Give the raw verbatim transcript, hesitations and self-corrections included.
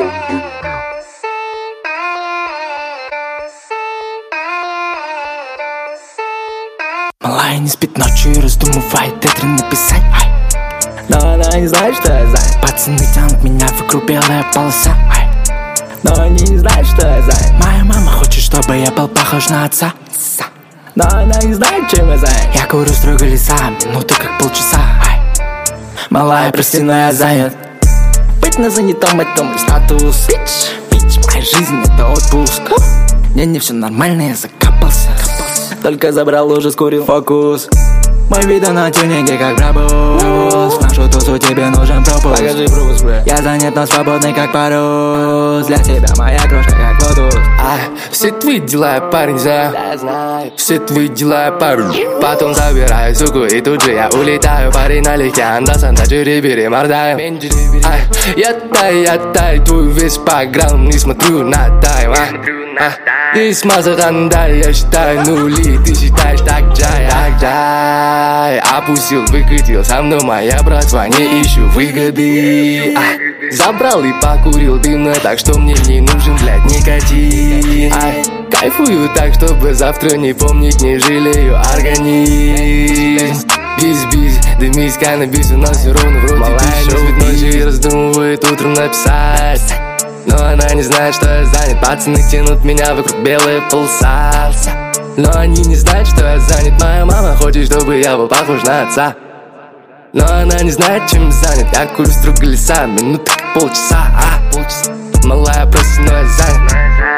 Малая не спит ночью и раздумывает это написать. Но она не знает, что я занят. Пацаны тянут меня вокруг белая полоса. Но они не знают, что я занят. Моя мама хочет, чтобы я был похож на отца. Но она не знает, чем я занят. Я курю строго леса, минуты как полчаса. Малая, прости, но я занят. Быть на занятом — это мой статус. Бич, бич, моя жизнь — это отпуск. Не, не, все нормально, я закапался. Только забрал, уже скурил фокус. Мой видео на тюнинге как брабус. В нашу тусу тебе нужен пропуск. Покажи пропуск, бля. Я занят, но свободный как парус. Для тебя моя крошка как лотус. А, все твои дела я парень за. Все твои дела я парень. Потом забираю суку и тут же я улетаю. Парень налегке, андасан, да чири-бири мордаю. А, я тай, я тай, твой весь бэкграунд. Не смотрю на тайм, а. А, и смазан, да, я считаю нули. Ты считаешь так джай, так джай. Опустил, выкатил, со мной моя братва, не ищу выгоды. А, забрал и покурил дымно, так что мне не нужен, блядь, никотин. А, кайфую так, чтобы завтра не помнить, не жалею организм. Бис-бис, дымись, каннабис, у нас все ровно вроде. Малая не спит ночью и раздумывает утром написать. Но она не знает, что я занят. Пацаны тянут меня вокруг белые полоса. Но они не знают, что я занят. Моя мама хочет, чтобы я был похож на отца. Но она не знает, чем занят. Я курю строго леса, минуты как полчаса, а, полчаса. Малая, прости, но я занят.